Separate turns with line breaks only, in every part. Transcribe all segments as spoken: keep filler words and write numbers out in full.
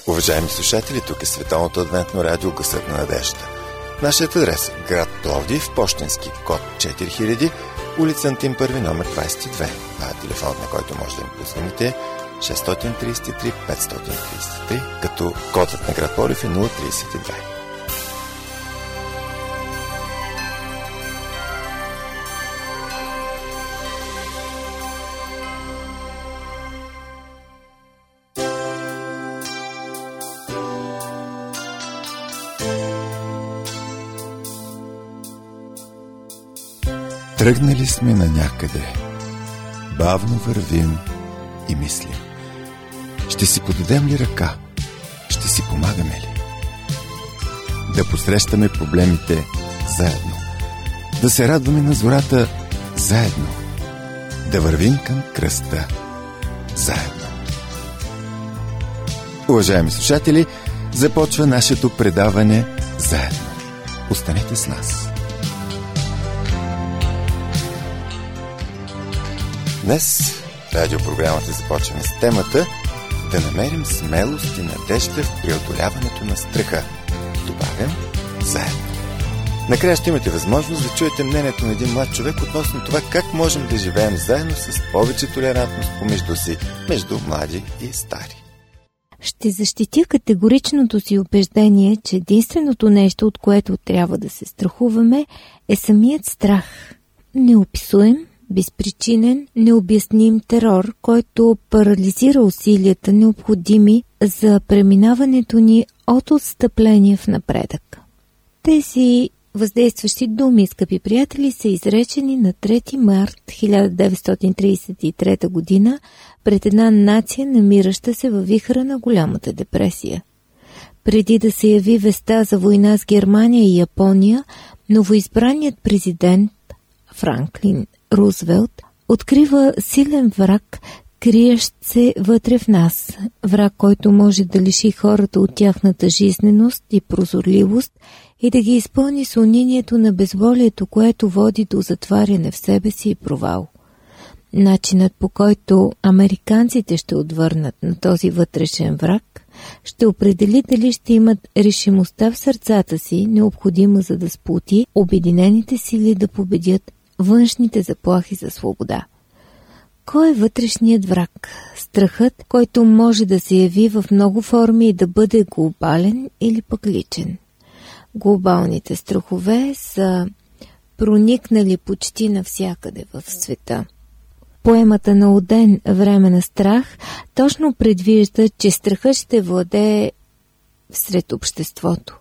Уважаеми слушатели, тук е Световното адвентно радио Гласът на надеждата. Нашият адрес е град Пловдив, пощенски код четири хиляди, улица Антим първи, номер двадесет и две. А телефонът, на който може да ми позвоните, е шест три три пет три три, като кодът на град Пловдив е нула тридесет и две.
Тръгнали сме на някъде, бавно вървим и мислим. Ще си подадем ли ръка? Ще си помагаме ли? Да посрещаме проблемите заедно. Да се радваме на зората заедно. Да вървим към кръста заедно. Уважаеми слушатели, започва нашето предаване заедно. Останете с нас.
Днес радиопрограмата започваме с темата да намерим смелост и надежда в преодоляването на страха. Добавям заедно. Накрая ще имате възможност да чуете мнението на един млад човек относно това как можем да живеем заедно с повече толерантност помежду си, между млади и стари.
Ще защитя категоричното си убеждение, че единственото нещо, от което трябва да се страхуваме, е самият страх. Неописуем, безпричинен, необясним терор, който парализира усилията, необходими за преминаването ни от отстъпление в напредък. Тези въздействащи думи, скъпи приятели, са изречени на трети март хиляда деветстотин тридесет и трета година пред една нация, намираща се във вихъра на голямата депресия. Преди да се яви веста за война с Германия и Япония, новоизбраният президент Франклин Рузвелт открива силен враг, криещ се вътре в нас. Враг, който може да лиши хората от тяхната жизненост и прозорливост и да ги изпълни с унинието на безволието, което води до затваряне в себе си и провал. Начинът, по който американците ще отвърнат на този вътрешен враг, ще определи дали ще имат решимостта в сърцата си, необходима за да сплоти обединените сили да победят външните заплахи за свобода. Кой е вътрешният враг? Страхът, който може да се яви в много форми и да бъде глобален или пък личен. Глобалните страхове са проникнали почти навсякъде в света. Поемата на Оден "Време на страх" точно предвижда, че страхът ще владее сред обществото.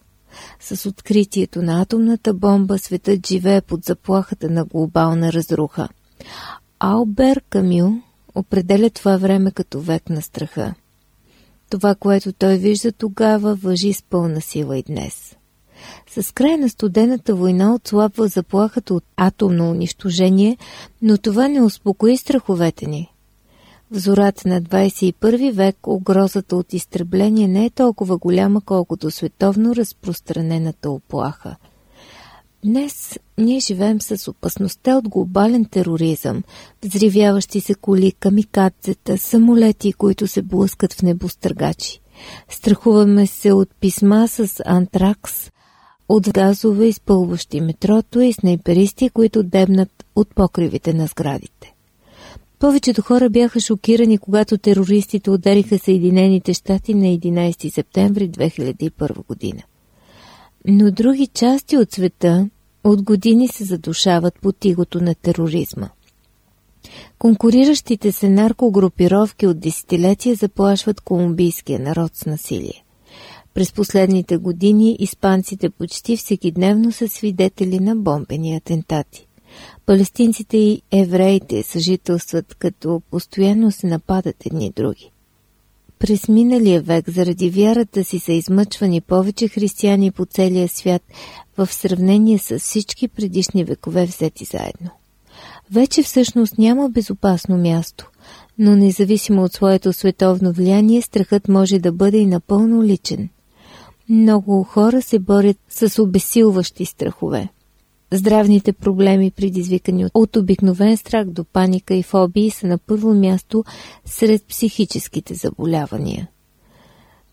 С откритието на атомната бомба светът живее под заплахата на глобална разруха. Албер Камю определя това време като век на страха. Това, което той вижда тогава, важи с пълна сила и днес. С края на студената война отслабва заплахата от атомно унищожение, но това не успокои страховете ни. В зората на двадесет и първи век угрозата от изтребление не е толкова голяма, колкото световно разпространената уплаха. Днес ние живеем с опасността от глобален тероризъм, взривяващи се коли, камикадзета, самолети, които се блъскат в небостъргачи. Страхуваме се от писма с антракс, от газове, изпълващи метрото и снайперисти, които дебнат от покривите на сградите. Повечето хора бяха шокирани, когато терористите удариха Съединените щати на единадесети септември две хиляди и първа година. Но други части от света от години се задушават под игото на тероризма. Конкуриращите се наркогрупировки от десетилетия заплашват колумбийския народ с насилие. През последните години испанците почти всекидневно са свидетели на бомбени атентати. Палестинците и евреите съжителстват, като постоянно се нападат едни други. През миналия век заради вярата си са измъчвани повече християни по целия свят в сравнение с всички предишни векове взети заедно. Вече всъщност няма безопасно място, но независимо от своето световно влияние, страхът може да бъде и напълно личен. Много хора се борят с обезсилващи страхове. Здравните проблеми, предизвикани от обикновен страх до паника и фобии, са на първо място сред психическите заболявания.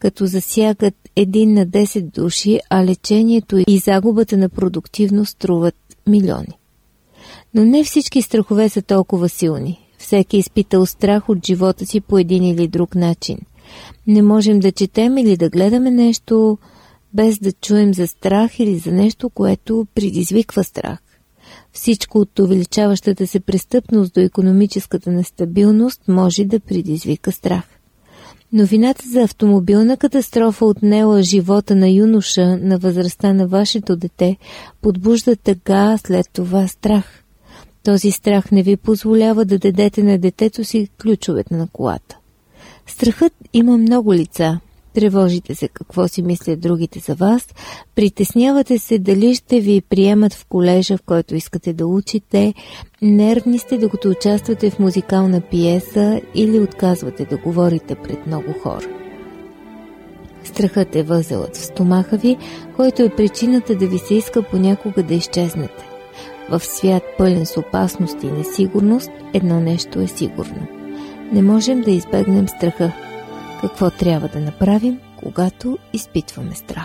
като засягат един на десет души, а лечението и загубата на продуктивност струват милиони. Но не всички страхове са толкова силни. Всеки изпитал страх от живота си по един или друг начин. Не можем да четем или да гледаме нещо, без да чуем за страх или за нещо, което предизвиква страх. Всичко от увеличаващата се престъпност до икономическата нестабилност може да предизвика страх. Новината за автомобилна катастрофа отнела живота на юноша на възрастта на вашето дете подбужда тъга, след това страх. Този страх не ви позволява да дадете на детето си ключовете на колата. Страхът има много лица. Тревожите се какво си мислят другите за вас, притеснявате се дали ще ви приемат в колежа, в който искате да учите, нервни сте докато участвате в музикална пиеса или отказвате да говорите пред много хора. Страхът е възелът в стомаха ви, който е причината да ви се иска понякога да изчезнете. В свят пълен с опасност и несигурност, едно нещо е сигурно. Не можем да избегнем страха. Какво трябва да направим, когато изпитваме страх?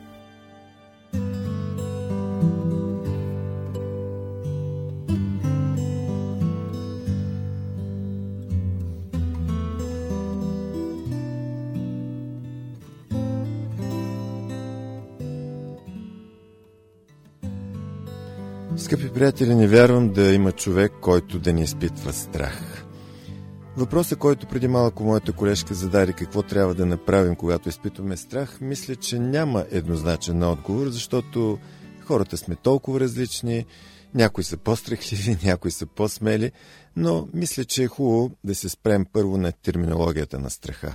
Скъпи приятели, не вярвам да има човек, който да не изпитва страх. Въпросът, който преди малко моята колежка зададе, какво трябва да направим, когато изпитваме страх, мисля, че няма еднозначен отговор, защото хората сме толкова различни, някои са по-страхливи, някои са по-смели, но мисля, че е хубаво да се спрем първо на терминологията на страха.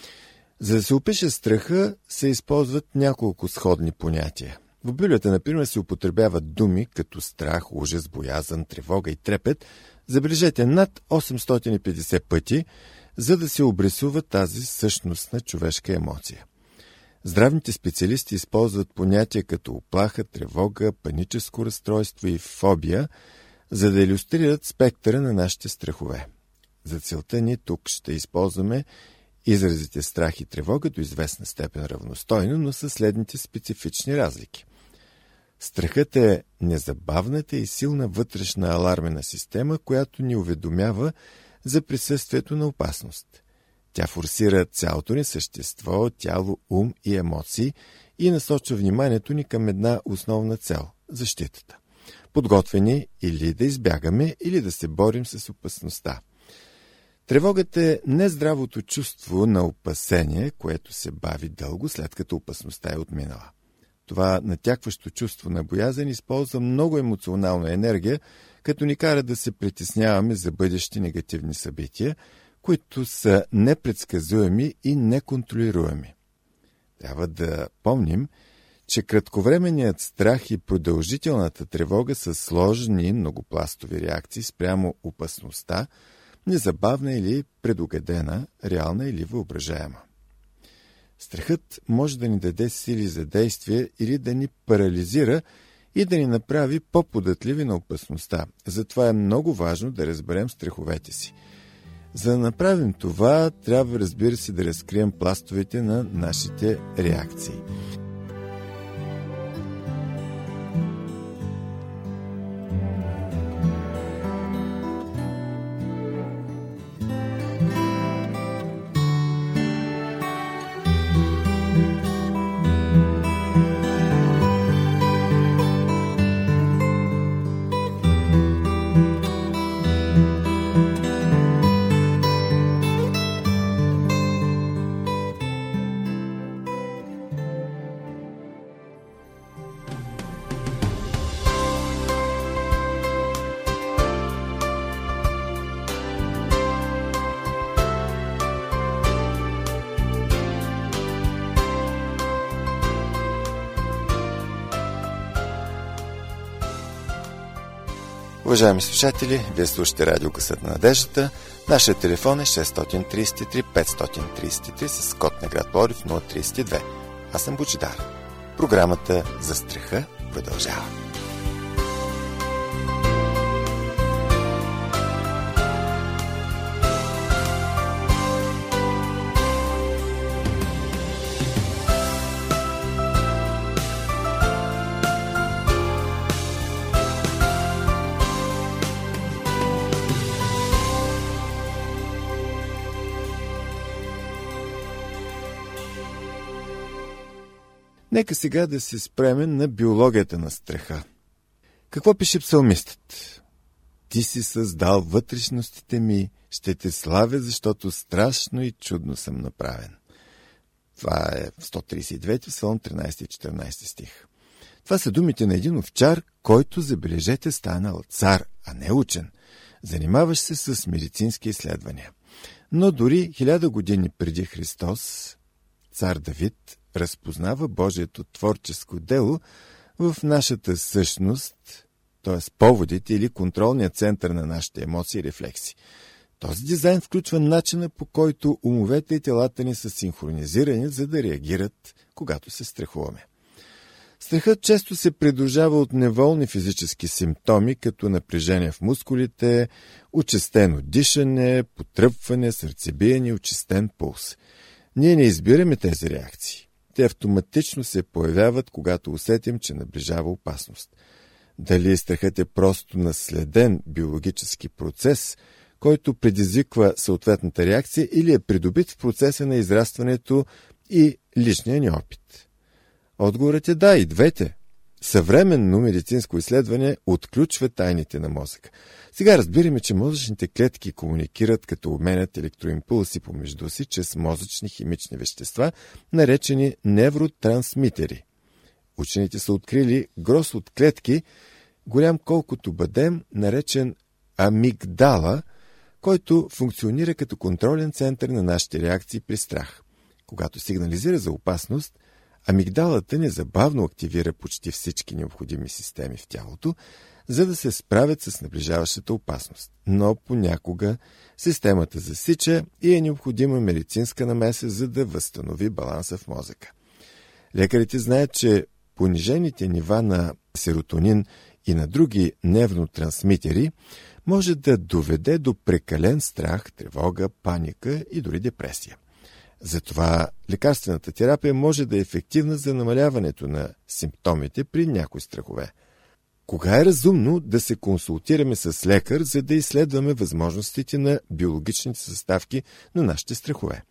За да се опише страха, се използват няколко сходни понятия. В Библията, например, се употребяват думи като страх, ужас, боязън, тревога и трепет, забележете, над осемстотин и петдесет пъти, за да се обрисува тази същностна човешка емоция. Здравните специалисти използват понятия като уплаха, тревога, паническо разстройство и фобия, за да илюстрират спектъра на нашите страхове. За целта ни тук ще използваме изразите страх и тревога до известна степен равностойно, но със следните специфични разлики. Страхът е незабавната и силна вътрешна алармена система, която ни уведомява за присъствието на опасност. Тя форсира цялото ни същество, тяло, ум и емоции и насочва вниманието ни към една основна цел – защитата. Подготвени или да избягаме, или да се борим с опасността. Тревогата е нездравото чувство на опасение, което се бави дълго, след като опасността е отминала. Това натякващо чувство на боязън използва много емоционална енергия, като ни кара да се притесняваме за бъдещи негативни събития, които са непредсказуеми и неконтролируеми. Трябва да помним, че кратковременният страх и продължителната тревога са сложни многопластови реакции спрямо опасността, незабавна или предугадена, реална или въображаема. Страхът може да ни даде сили за действие или да ни парализира и да ни направи по-податливи на опасността. Затова е много важно да разберем страховете си. За да направим това, трябва, разбира се, да разкрием пластовете на нашите реакции.
Уважаеми слушатели, вие слушате Радио Късът на надеждата. Нашият телефон е шест три три пет три три с код на град Пловдив нула три две. Аз съм Божидар. Програмата за страха продължава.
Нека сега да се спреме на биологията на страха. Какво пише псалмистът? Ти си създал вътрешностите ми, ще те славя, защото страшно и чудно съм направен. Това е сто тридесет и девети псалом, тринадесети и четиринадесети стих. Това са думите на един овчар, който, забележете, станал цар, а не учен. Занимаваш се с медицински изследвания. Но дори хиляда години преди Христос, цар Давид разпознава Божието творческо дело в нашата същност, т.е. поводите или контролният център на нашите емоции и рефлекси. Този дизайн включва начина, по който умовете и телата ни са синхронизирани, за да реагират, когато се страхуваме. Страхът често се придружава от неволни физически симптоми, като напрежение в мускулите, учестено дишане, потръпване, сърцебиене и учестен пулс. Ние не избираме тези реакции. Те автоматично се появяват, когато усетим, че наближава опасност. Дали страхът е просто наследен биологически процес, който предизвиква съответната реакция, или е придобит в процеса на израстването и личния ни опит? Отговорът е да, и двете. Съвременно медицинско изследване отключва тайните на мозъка. Сега разбираме, че мозъчните клетки комуникират, като обменят електроимпулси помежду си чрез мозъчни химични вещества, наречени невротрансмитери. Учените са открили гроз от клетки, голям колкото бъдем, наречен амигдала, който функционира като контролен център на нашите реакции при страх. Когато сигнализира за опасност, амигдалата незабавно активира почти всички необходими системи в тялото, за да се справят с наближаващата опасност. Но понякога системата засича и е необходима медицинска намеса, за да възстанови баланса в мозъка. Лекарите знаят, че понижените нива на серотонин и на други невротрансмитери може да доведе до прекален страх, тревога, паника и дори депресия. Затова лекарствената терапия може да е ефективна за намаляването на симптомите при някои страхове. Кога е разумно да се консултираме с лекар, за да изследваме възможностите на биологичните съставки на нашите страхове?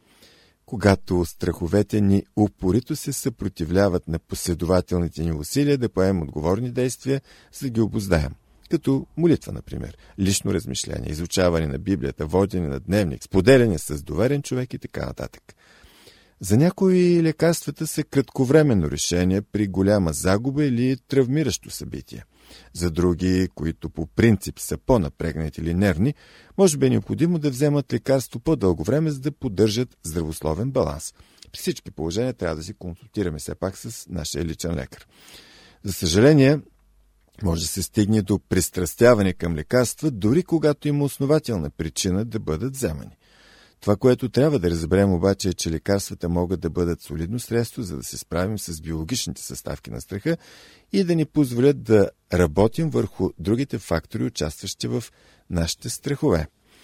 Когато страховете ни упорито се съпротивляват на последователните ни усилия да поемем отговорни действия, за да ги обуздаем. Като молитва, например, лично размишление, изучаване на Библията, водене на дневник, споделяне с доверен човек и така нататък. За някои лекарствата са кратковременно решение при голяма загуба или травмиращо събитие. За други, които по принцип са по-напрегнати или нервни, може би е необходимо да вземат лекарство по-дълго време, за да поддържат здравословен баланс. При всички положения трябва да се консултираме все пак с нашия личен лекар. За съжаление, може да се стигне до пристрастяване към лекарства, дори когато има основателна причина да бъдат вземани. Това, което трябва да разберем обаче, е, че лекарствата могат да бъдат солидно средство, за да се справим с биологичните съставки на страха и да ни позволят да работим върху другите фактори, участващи в нашите страхове.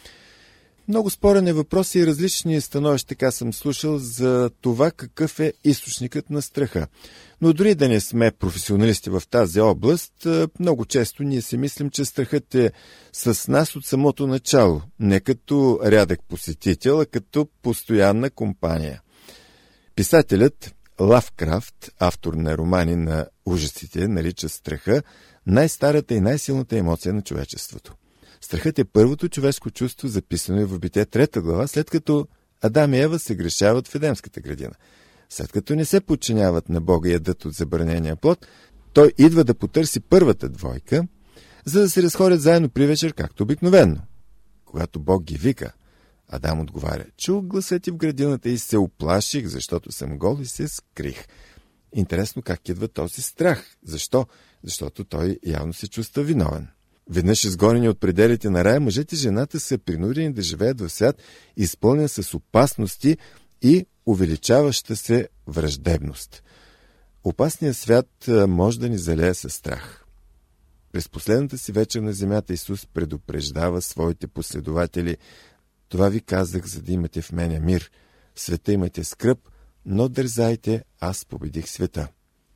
Много спорен е въпрос и различни становища, така съм слушал, за това какъв е източникът на страха. Но дори да не сме професионалисти в тази област, много често ние си мислим, че страхът е с нас от самото начало, не като рядък посетител, а като постоянна компания. Писателят Лавкрафт, автор на романи на ужасите, нарича страха най-старата и най-силната емоция на човечеството. Страхът е първото човешко чувство, записано и в Битие трета глава, след като Адам и Ева се грешават в Едемската градина. След като не се подчиняват на Бога и ядат от забранения плод, той идва да потърси първата двойка, за да се разходят заедно при вечер, както обикновено. Когато Бог ги вика, Адам отговаря: чух гласа ти в градината и се уплаших, защото съм гол и се скрих. Интересно как идва този страх. Защо? Защото той явно се чувства виновен. Веднъж изгонени от пределите на рая, мъжът и жената са принудени да живеят в свят, изпълнен с опасности и увеличаваща се враждебност. Опасният свят може да ни залее със страх. През последната си вечер на земята Исус предупреждава своите последователи: това ви казах, за да имате в мене мир. В света имате скръб, но дързайте, аз победих света.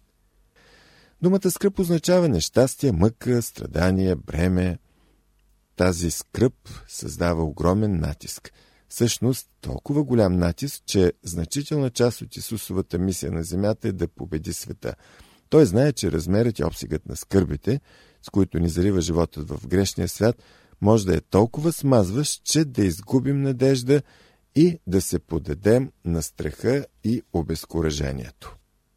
Думата скръб означава нещастие, мъка, страдание, бреме. Тази скръб създава огромен натиск. Всъщност толкова голям натиск, че значителна част от Исусовата мисия на земята е да победи света. Той знае, че размерът и обсегът на скърбите, с които ни зарива животът в грешния свят, може да е толкова смазващ, че да изгубим надежда и да се подадем на страха и обезкуражението.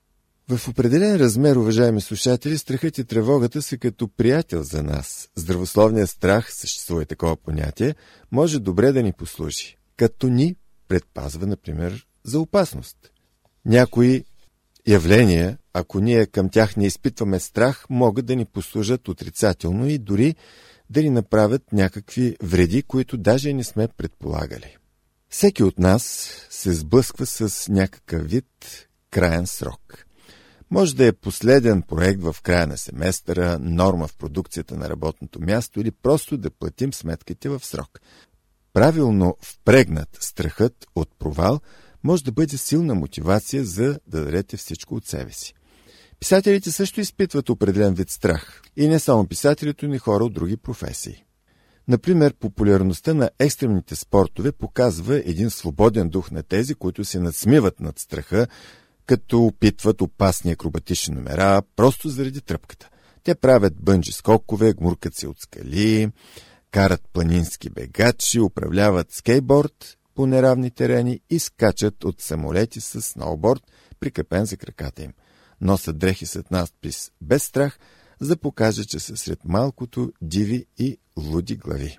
В определен размер, уважаеми слушатели, страхът и тревогата са като приятел за нас. Здравословният страх, съществува такова понятие, може добре да ни послужи, като ни предпазва, например, за опасност. Някои явления, ако ние към тях не изпитваме страх, могат да ни послужат отрицателно и дори да ни направят някакви вреди, които даже не сме предполагали. Всеки от нас се сблъсква с някакъв вид краен срок. Може да е последен проект в края на семестъра, норма в продукцията на работното място или просто да платим сметките в срок. Правилно впрегнат страхът от провал може да бъде силна мотивация за да дадете всичко от себе си. Писателите също изпитват определен вид страх. И не само писателите, но и хора от други професии. Например, популярността на екстремните спортове показва един свободен дух на тези, които се надсмиват над страха, като опитват опасни акробатични номера, просто заради тръпката. Те правят бънджи скокове, гмуркат се от скали, карат планински бегачи, управляват скейтборд по неравни терени и скачат от самолети с сноуборд, прикрепен за краката им. Носят дрехи с надпис «Без страх», за да покаже, че са сред малкото диви и луди глави.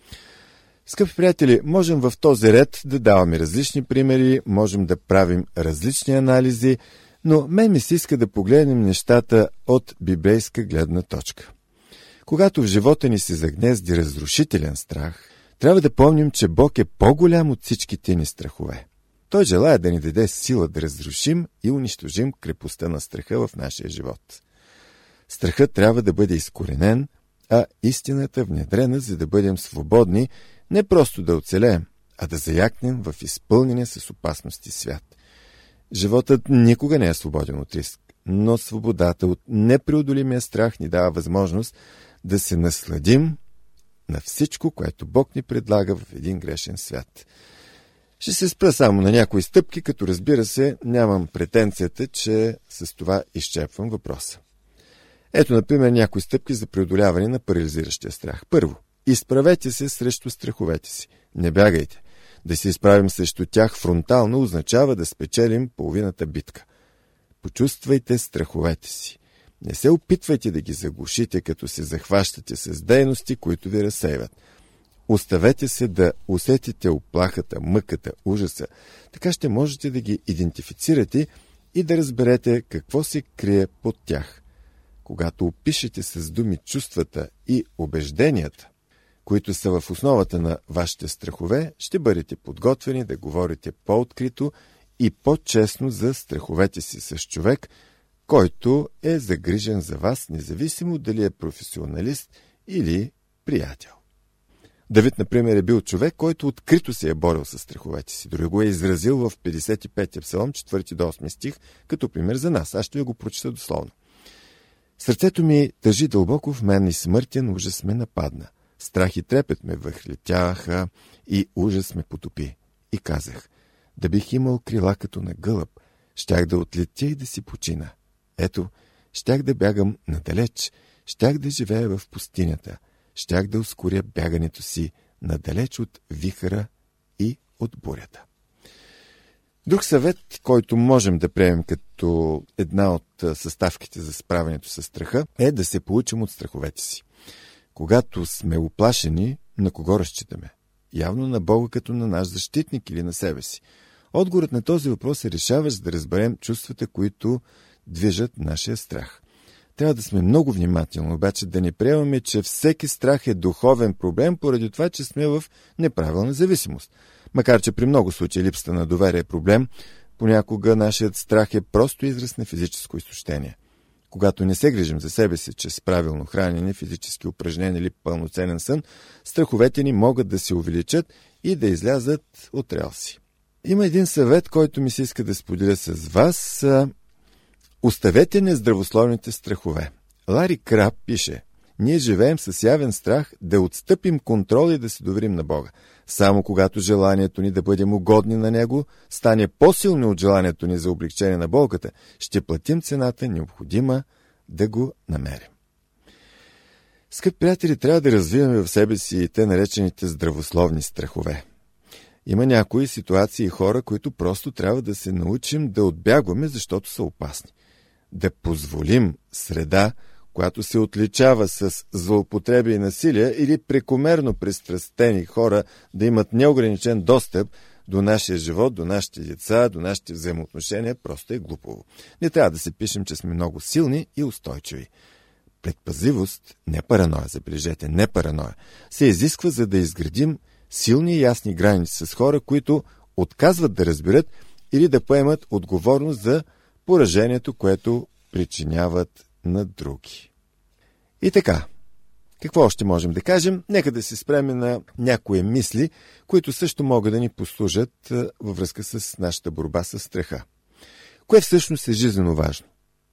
Скъпи приятели, можем в този ред да даваме различни примери, можем да правим различни анализи, но мен ми се иска да погледнем нещата от библейска гледна точка. Когато в живота ни се загнезди разрушителен страх, трябва да помним, че Бог е по-голям от всичките ни страхове. Той желая да ни даде сила да разрушим и унищожим крепостта на страха в нашия живот. Страхът трябва да бъде изкоренен, а истината внедрена, за да бъдем свободни, не просто да оцелеем, а да заякнем в изпълнение с опасности свят. Животът никога не е свободен от риск, но свободата от непреодолимия страх ни дава възможност да се насладим на всичко, което Бог ни предлага в един грешен свят. Ще се спра само на някои стъпки, като разбира се, нямам претенцията, че с това изчерпвам въпроса. Ето, например, някои стъпки за преодоляване на парализиращия страх. Първо, изправете се срещу страховете си. Не бягайте. Да се изправим срещу тях фронтално означава да спечелим половината битка. Почувствайте страховете си. Не се опитвайте да ги заглушите, като се захващате с дейности, които ви разсейват. Оставете се да усетите оплахата, мъката, ужаса. Така ще можете да ги идентифицирате и да разберете какво се крие под тях. Когато опишете с думи чувствата и убежденията, които са в основата на вашите страхове, ще бъдете подготвени да говорите по-открито и по-честно за страховете си с човек, който е загрижен за вас, независимо дали е професионалист или приятел. Давид, например, е бил човек, който открито се е борил с страховете си. Дори го е изразил в петдесет и пети псалом, четвърти до осми стих, като пример за нас. Аз ще ви го прочета дословно. Сърцето ми тъжи дълбоко в мен и смъртен ужас ме нападна. Страх и трепет ме въхлетяха и ужас ме потопи. И казах, да бих имал крила като на гълъб, щях да отлетя и да си почина. Ето, щях да бягам надалеч, щях да живея в пустинята, щях да ускоря бягането си надалеч от вихъра и от бурята. Друг съвет, който можем да приемем като една от съставките за справянето с страха, е да се получим от страховете си. Когато сме уплашени, на кого разчитаме? Явно на Бога като на наш защитник или на себе си. Отговорът на този въпрос е решаващ, за да разберем чувствата, които движат нашия страх. Трябва да сме много внимателни, обаче да не приемаме, че всеки страх е духовен проблем, поради това, че сме в неправилна зависимост. Макар че при много случаи липсата на доверие е проблем, понякога нашият страх е просто израз на физическо изтощение. Когато не се грижим за себе си чрез правилно хранене, физически упражнения или пълноценен сън, страховете ни могат да се увеличат и да излязат от релси. Има един съвет, който ми се иска да споделя с вас. Оставете нездравословните страхове. Лари Краб пише: ние живеем с явен страх да отстъпим контрол и да се доверим на Бога. Само когато желанието ни да бъдем угодни на Него стане по-силно от желанието ни за облегчение на болката, ще платим цената, необходима да го намерим. Скъпи приятели, трябва да развиваме в себе си и те наречените здравословни страхове. Има някои ситуации и хора, които просто трябва да се научим да отбягваме, защото са опасни. Да позволим среда, която се отличава с злоупотреби и насилие, или прекомерно пристрастени хора да имат неограничен достъп до нашия живот, до нашите деца, до нашите взаимоотношения, просто е глупово. Не трябва да се пишем, че сме много силни и устойчиви. Предпазливост, не параноя, забележете, не параноя, се изисква, за да изградим силни и ясни граници с хора, които отказват да разберат или да поемат отговорност за поражението, което причиняват на други. И така, какво още можем да кажем? Нека да се спреме на някои мисли, които също могат да ни послужат във връзка с нашата борба с страха. Кое всъщност е жизненно важно?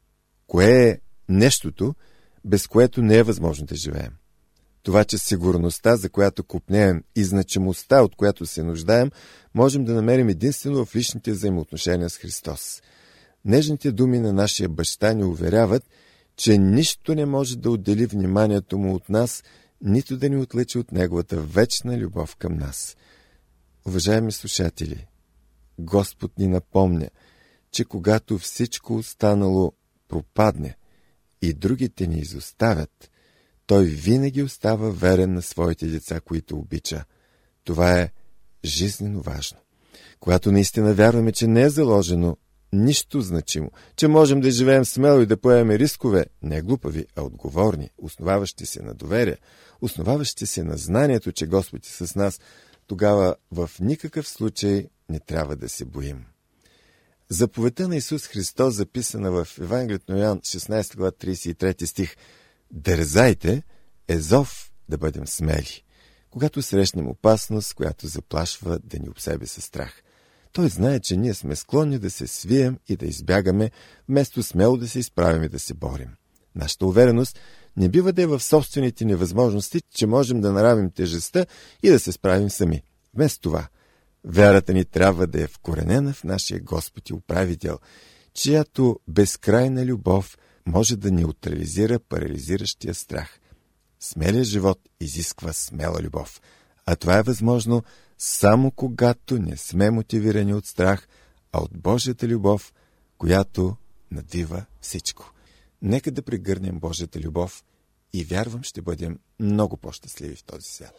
Кое е нещото, без което не е възможно да живеем? Това, че сигурността, за която купнеем, и значимостта, от която се нуждаем, можем да намерим единствено в личните взаимоотношения с Христос. Нежните думи на нашия баща ни уверяват, че нищо не може да отдели вниманието му от нас, нито да ни отлъчи от неговата вечна любов към нас. Уважаеми слушатели, Господ ни напомня, че когато всичко останало пропадне и другите ни изоставят, Той винаги остава верен на своите деца, които обича. Това е жизнено важно. Когато наистина вярваме, че не е заложено нищо значимо, че можем да живеем смело и да поемем рискове, не глупави, а отговорни, основаващи се на доверие, основаващи се на знанието, че Господ е с нас, тогава в никакъв случай не трябва да се боим. Заповедта на Исус Христос, записана в Евангелието на Йоан, шестнадесета глава, тридесет и трети стих: „Дързайте“ е зов да бъдем смели, когато срещнем опасност, която заплашва да ни обсеби със страх. Той знае, че ние сме склонни да се свием и да избягаме, вместо смело да се изправим и да се борим. Нашата увереност не бива да е в собствените невъзможности, че можем да наравим тежестта и да се справим сами. Вместо това, вярата ни трябва да е вкоренена в нашия Господ и управител, чиято безкрайна любов може да неутрализира парализиращия страх. Смелият живот изисква смела любов, а това е възможно само когато не сме мотивирани от страх, а от Божията любов, която надвива всичко. Нека да прегърнем Божията любов и вярвам, ще бъдем много по-щастливи в този свят.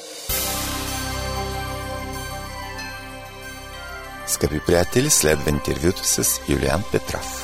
Скъпи приятели, следва интервюто с Юлиан Петров.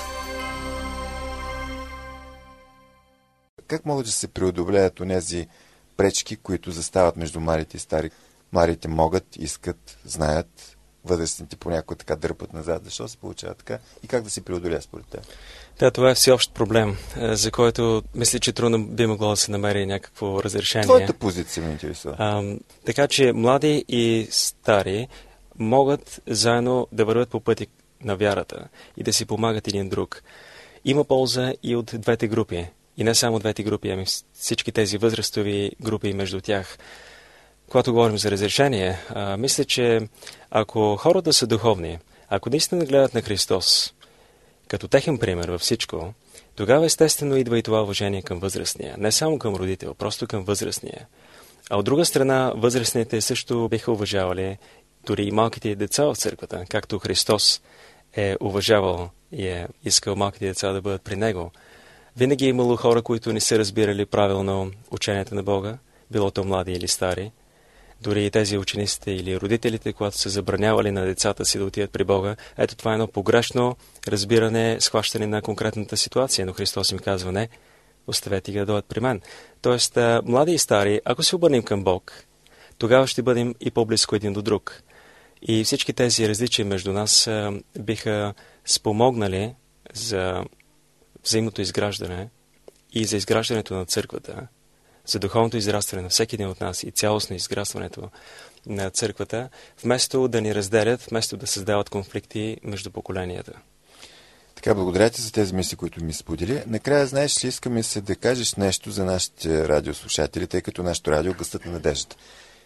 Как могат да се преодолеят онези пречки, които застават между младите и стари? Младите могат, искат, знаят, възрастните понякога така дърпат назад. Защо се получава така и как да се преодолее според теб?
Да, това е всеобщ проблем, за който мисля, че трудно би могло да се намери някакво разрешение.
Твоята позиция ме интересува.
А, така че млади и стари могат заедно да вървят по пъти на вярата и да си помагат един друг. Има полза и от двете групи. И не само двете групи, ами всички тези възрастови групи между тях. Когато говорим за разрешение, а, мисля, че ако хората са духовни, ако наистина гледат на Христос като техен пример във всичко, тогава естествено идва и това уважение към възрастния. Не само към родител, просто към възрастния. А от друга страна, възрастните също биха уважавали дори и малките деца в църквата, както Христос е уважавал и е искал малките деца да бъдат при Него. Винаги е имало хора, които не са разбирали правилно учението на Бога, било то млади или стари. Дори и тези учениците или родителите, когато са забранявали на децата си да отидат при Бога, ето това е едно погрешно разбиране, схващане на конкретната ситуация, но Христос им казва: не, оставете ги да дойдат при мен. Тоест, млади и стари, ако се обърнем към Бог, тогава ще бъдем и по-близко един до друг. И всички тези различия между нас биха спомогнали за взаимното изграждане и за изграждането на църквата, за духовното израстване на всеки един от нас и цялостно изграждането на църквата, вместо да ни разделят, вместо да създават конфликти между поколенията.
Така, благодаря ти за тези мисли, които ми сподели. Накрая, знаеш ли, искаме се да кажеш нещо за нашите радиослушатели, тъй като нашето радио е гласът на надеждата.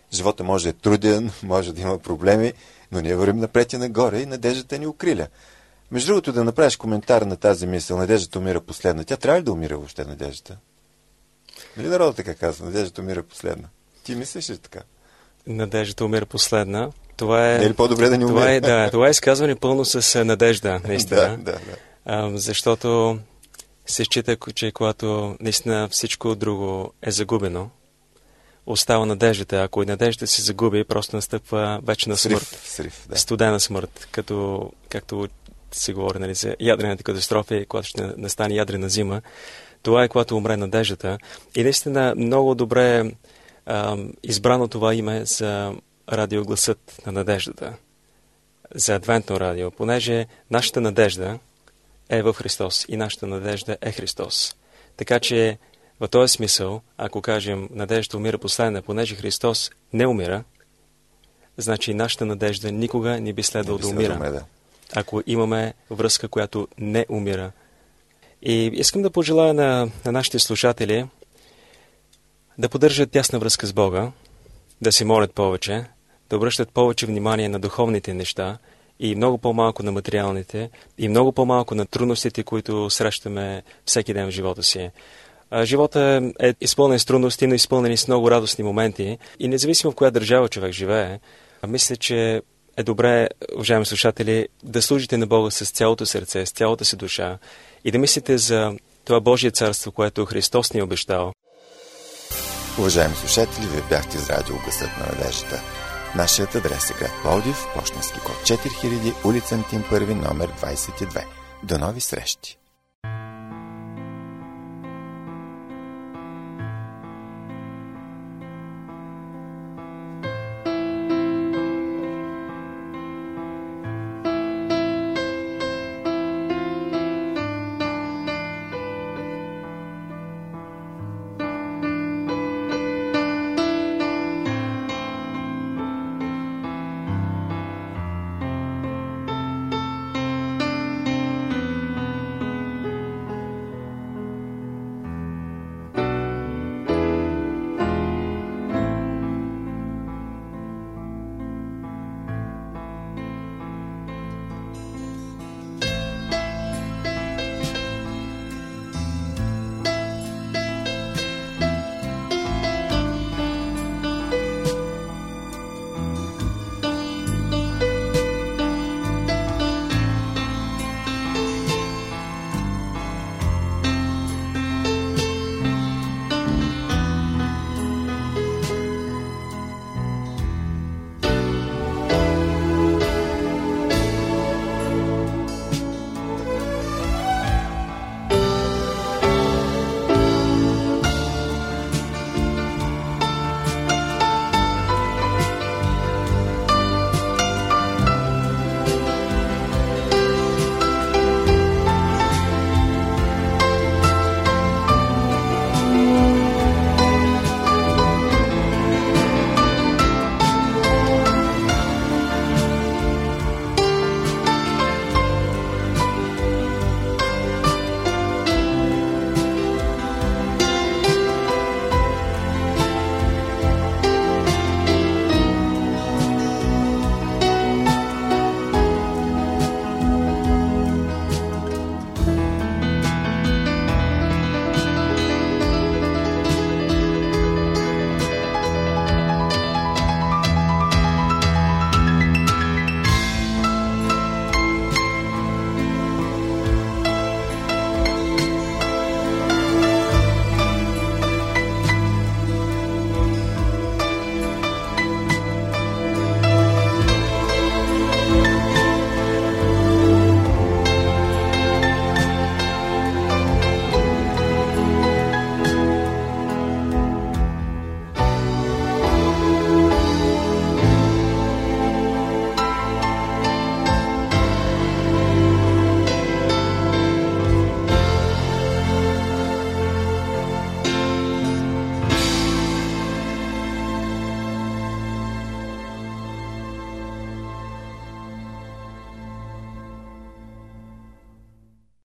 Живота може да е труден, може да има проблеми, но ние вървим напред и нагоре и надеждата ни укриля. Между другото, да направиш коментар на тази мисъл, надеждата умира последна. Тя трябва ли да умира въобще, надеждата? Нали народът така казва, надеждата умира последна? Ти мислиш ли така?
Надеждата умира последна. Това е...
Не е ли по-добре да ни умира?
Това е, да, това е изказване пълно с надежда, наистина.
да, да, да.
А, защото се счита, че когато наистина всичко друго е загубено, остава надеждата. Ако и надеждата се загуби, просто настъпва вечна смърт.
Срив, срив, да.
Студена смърт, като, както се говори, нали, за ядрената катастрофа, когато ще настане ядрена зима. Това е когато умре надеждата. И наистина много добре а, избрано това име за радиогласът на надеждата. За адвентно радио, понеже нашата надежда е в Христос и нашата надежда е Христос. Така че в този смисъл, ако кажем надеждата умира последна, понеже Христос не умира, значи нашата надежда никога не би следвало да умира.
Да.
Ако имаме връзка, която не умира. И искам да пожелая на, на нашите слушатели да поддържат тясна връзка с Бога, да се молят повече, да обръщат повече внимание на духовните неща и много по-малко на материалните и много по-малко на трудностите, които срещаме всеки ден в живота си. Живота е изпълнен с трудности, но изпълнен с много радостни моменти и независимо в коя държава човек живее, мисля, че е добре, уважаеми слушатели, да служите на Бога с цялото сърце, с цялата си душа и да мислите за това Божие царство, което Христос ни е обещал.
Уважаеми слушатели, вие бяхте с радио Гласът на надеждата. Нашият адрес е град Пловдив, пощенски код четири хиляди, улица Антим първи, номер двадесет и две. До нови срещи!